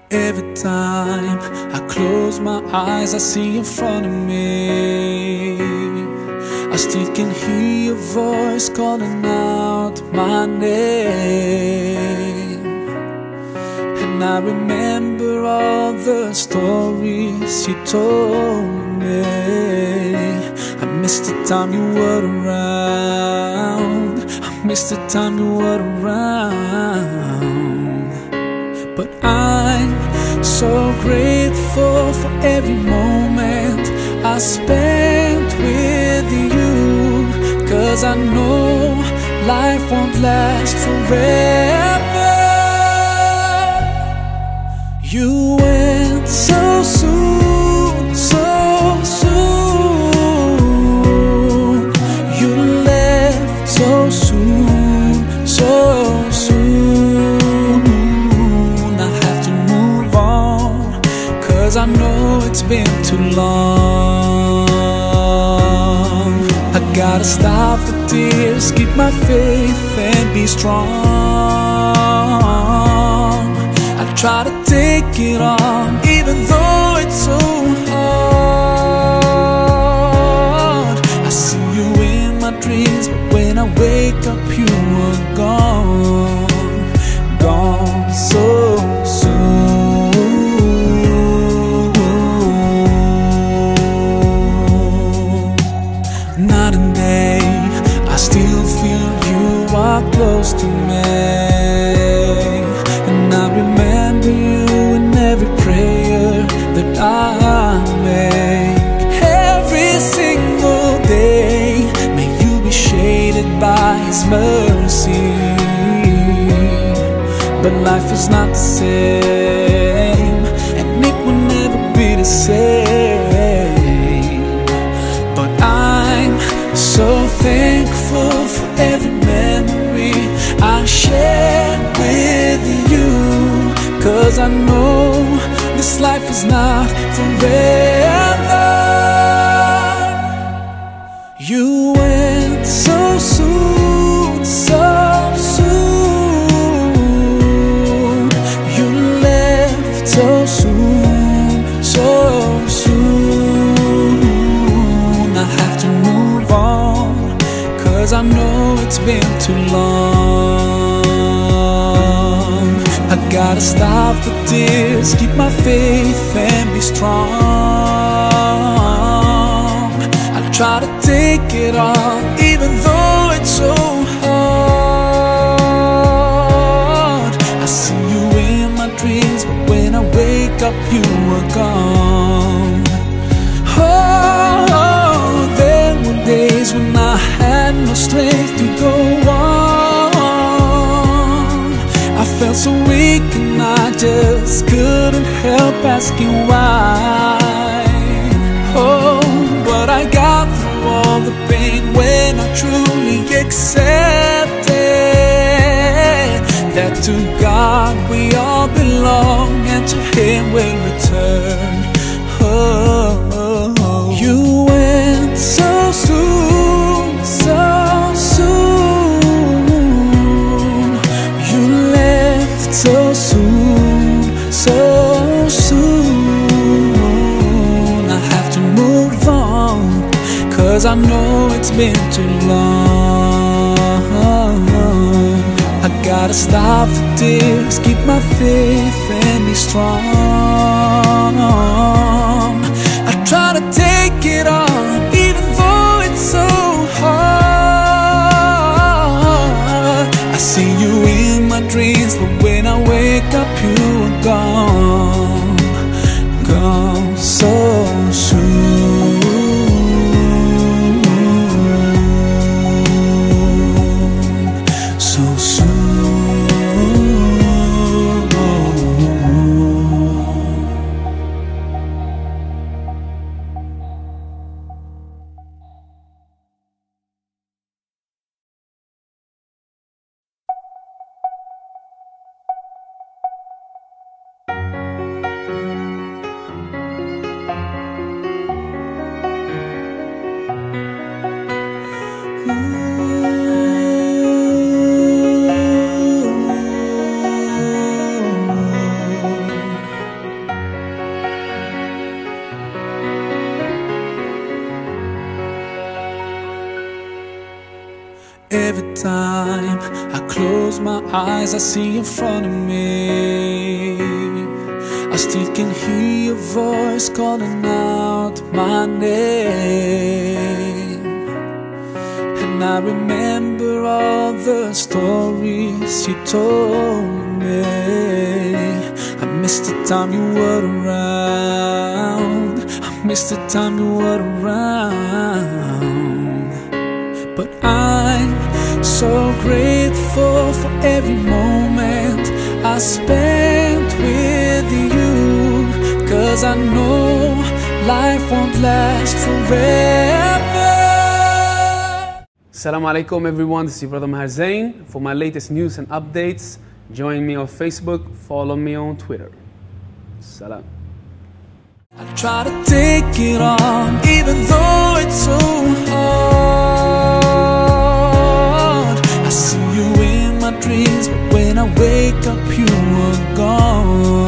Every time I close my eyes, I see in front of me. I still can hear your voice calling out my name. And I remember all the stories you told me. I miss the time you were around. I miss the time you were around. But I'm so grateful for every moment I spent with you, 'cause I know life won't last forever. You went so soon, so soon. You left so soon, so soon. I have to move on, 'cause I know it's been too long. I gotta stop the tears, keep my faith and be strong. I try to take it on, even though it's so hard. I see you in my dreams, but when I wake up you are gone, gone so soon. Night and day, I still feel you are close to me. I remember you in every prayer that I make. Every single day, may you be shaded by His mercy. But life is not the same, and it will never be the same. But I'm so thankful for every memory I shared with you, 'cause I know this life is not forever. You went so soon, so soon. You left so soon, so soon. I have to move on, 'cause I know it's been too long. I gotta stop the tears, keep my faith and be strong. I try to take it on, even though it's so hard. I see you in my dreams, but when I wake up you are gone. Oh, there were days when I had no strength to go on. I felt so weak and I just couldn't help asking why. Oh, but I got through all the pain when I truly accepted that to God we all belong, and to Him we'll return. Oh, you went so soon, so soon. You left so soon, so soon. I have to move on, 'cause I know it's been too long. I gotta stop the tears, keep my faith and be strong. I try to take it on, even though it's so hard. I see you in my dreams, but when I wake up you are gone, gone so soon. So soon. Every time I close my eyes, I see in front of me. I still can hear your voice calling out my name. And I remember all the stories you told me. I miss the time you were around. I miss the time you were around. But I'm so grateful for every moment I spent with you, 'cause I know life won't last forever. Assalamu alaikum everyone, this is your brother Maher Zain. For my latest news and updates, join me on Facebook, follow me on Twitter. Salam. I try to take it on, even though it's so hard. I see you in my dreams, but when I wake up you are gone.